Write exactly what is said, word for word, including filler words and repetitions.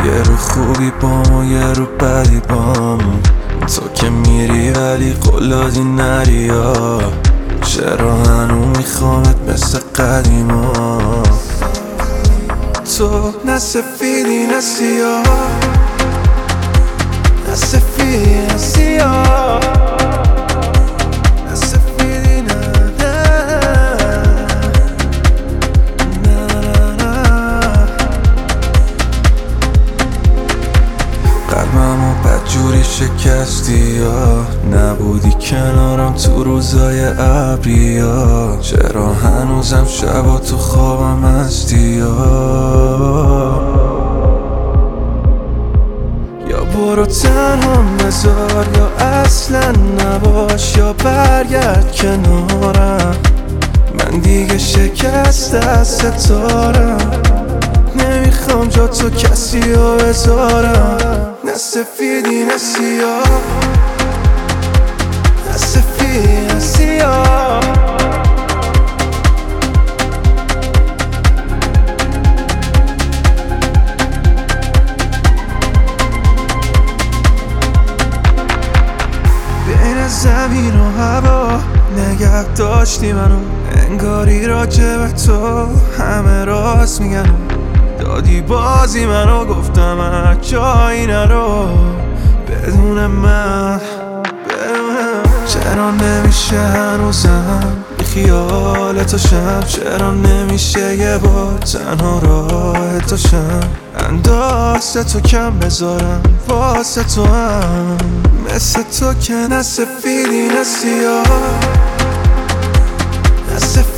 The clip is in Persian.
یه رو خوبی بام و یه رو بدی بام. تو که میری ولی قلادی نری ها. چرا هنو میخوامت مثل قدیما؟ تو نه سفیدی نه سیاه، نه سفیدی نه سیاه، نه سفیدی نه نه نه. قلبمو بدجوری شکستی یا نبودی کنارم تو روزای ابری ها. چرا هنوزم شبا تو خوابم هستی یا یا برو تنهام بذار یا اصلا نباش یا برگرد کنارم. من دیگه شکست از ستارم، نمیخوام جا تو کسی رو بذارم. نه سفیدی نه سیاه، نه سفیدی نه سیاه. بین زمین و هوا نگه داشتی منو، انگاری راجع به تو همه راست میگن. دادی بازی منو گفتم جایی نرو بدون من، بدون من. چرا نمیشه هنوزم بی خیال تو شم؟ چرا نمیشه یه بار تنها راه تو شم؟ اندازه تو کم بذارم واسه تو هم، مثل تو که نه سفیدی نه سیاه، نه سفیدی